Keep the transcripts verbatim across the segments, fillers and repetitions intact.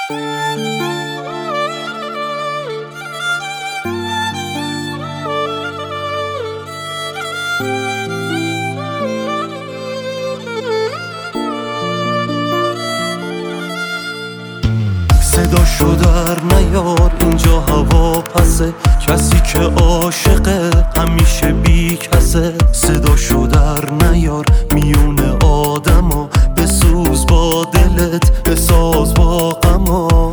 صداشو در نیار، اینجا هوا پسه، کسی که عاشقه همیشه بی کسه. صداشو در نیار میون آدما، بسوز با دلت بساز با غما.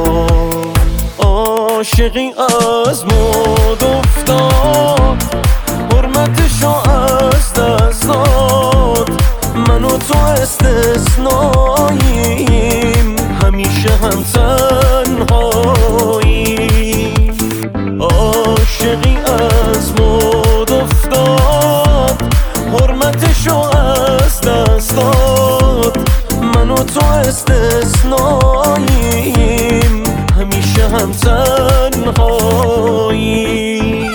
عاشقی از مد افتاد، حرمتشو از دست داد. من و تو استثناییم، همیشه هم تنهاییم. عاشقی از مد افتاد، حرمتشو از دست داد. من و تو استثناییم، همیشه هم تنهاییم.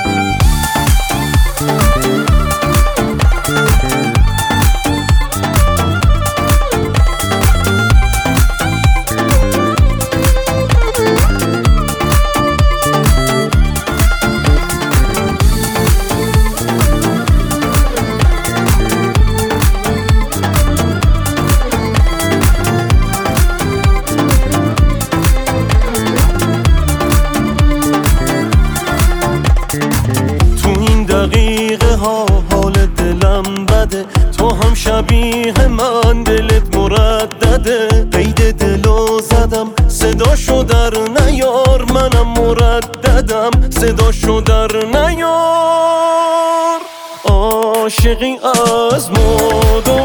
دقیقه ها حال دلم بده، تو هم شبیه من دلت مردده. قید دلو زدم صداشو در نیار، منم مرددم صداشو در نیار. عاشقی از مد